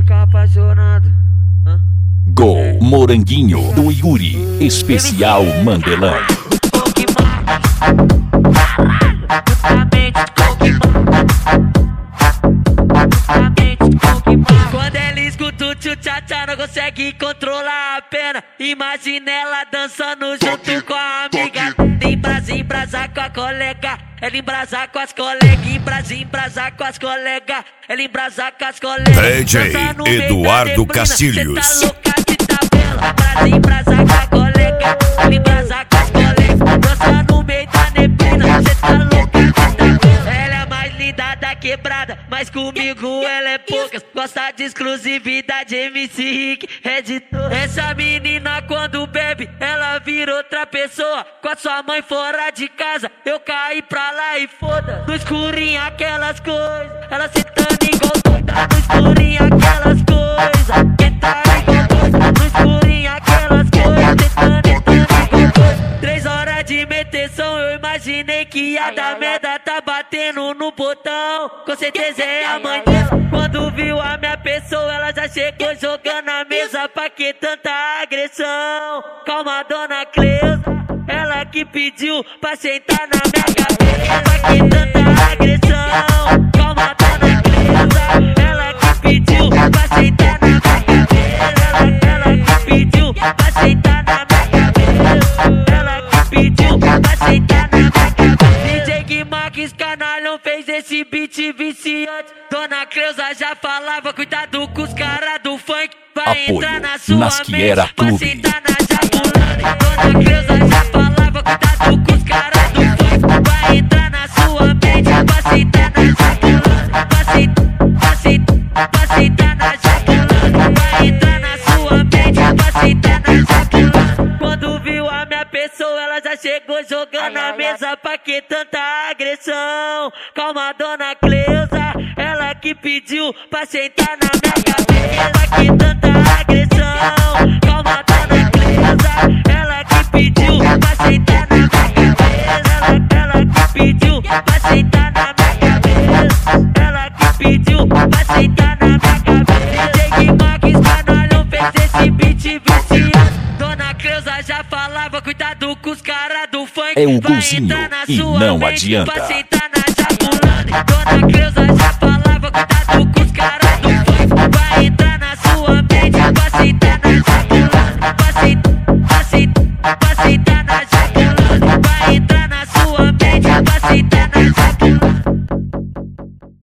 ficar apaixonado. Gol Moranguinho do Yuri, especial Mandelão. Quando ela escuta o tchu-tchá-tchá, não consegue controlar a pena. Imagina ela dançando junto com a amiga. Embrasar com a colega. Ela embrasar com as colegas. Embrasar com as colegas. Ela embrasar com as colegas. DJ Eduardo Castilhos. Cê tá louca de tabela. Embrasar com a colega. Ela embrasar com as colegas. Dança no meio da neblina. Cê tá louca de tabela. Ela é mais linda da quebrada, mas comigo ela é poucas. Gosta de exclusividade, MC Rick, editor. Essa menina quando bebe, ela vira outra pessoa. Com a sua mãe fora de casa, eu caí pra lá e foda. No escurinho aquelas coisas, ela sentando igual doida. No escurinho aquelas coisas, quem tá igual doida. No escurinho aquelas coisas, tentando igual doida. 3 horas de meteção, eu imaginei que ia dar merda. Tá batendo no botão, com certeza é a mãe dela. Quando viu a minha pessoa, ela já chegou jogando a mesa. Pra que tanta agressão? Calma, dona Cleusa, ela que pediu pra sentar na minha cabeça. Pra que tanta agressão? Calma, dona Cleusa, ela que pediu pra sentar na minha cabeça. Ela que pediu pra sentar na minha cabeça. Ela que pediu pra sentar na minha cabeça. DJ Guimarães Canalhão fez esse beat viciante. Dona Cleusa já falava, cuidado com os caras do funk. Vai Apoio entrar na sua Nasquiera mente, pra Clube. sentar na jabulani. Dona Cleusa já falava, cuidado com os caras do funk. Vai entrar na sua mente, pra sentar na jabulani. Pra sentar na jabulani. Vai entrar na sua mente, pra sentar na jabulani. Quando viu a minha pessoa, ela já chegou jogando a mesa. Pra que tanta agressão? Calma, dona Cleusa, ela que pediu pra sentar na minha cabeça. Pra que tanta agressão? Calma, dona Cleusa, ela que pediu pra sentar na minha cabeça. Ela que pediu pra sentar na minha cabeça. Ela que pediu pra sentar na minha cabeça. DJ Guimarães Canalhão fez esse beat viciante. Dona Cleusa já falava, cuidado com os caras do funk. É o Vai golzinho entrar na e sua não mente, adianta. pra sentar